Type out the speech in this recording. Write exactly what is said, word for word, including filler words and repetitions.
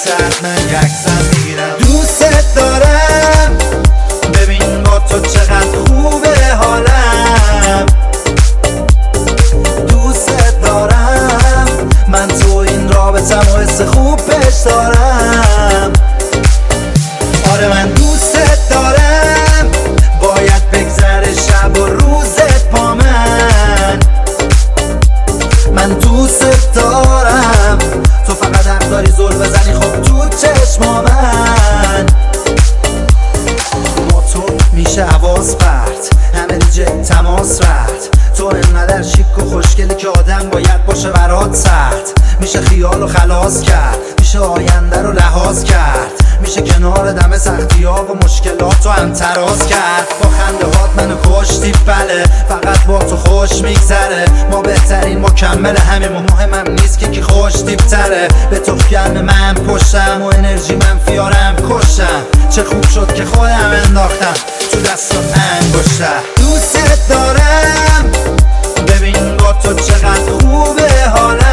واسه من یکسم میگیرم. دوست دارم ببین با تو چقدر خوبه حالم، دوست دارم من تو این رابطم و حس خوب پیش دارم. آره من دوست دارم باید بگذره شب و روزت با من. من دوست دارم تو فقط حق داری زل بزنی خب تو چشما من. با تو میشه حواس پرت همه دیجه تماس رفت. تو انقدر شیک و خوشگلی که آدم باید باشه برات سخت. میشه خیال و خلاص کرد، میشه آینده رو لحاظ کرد، میشه کنار دم سختی ها و مشکلات رو هم تراز کرد. با خنده هات منو کشتی بله، فقط با تو خوش میگذره. ما بهترین مکمل همیم و مهمم نیست که کی خوش تره. به تو گرم من پشتم و انرژی منفیارم کشتم. چه خوب شد که خودم انداختم تو دست و انگشتم. دوست دارم ببین با تو چقدر خوبه حالم،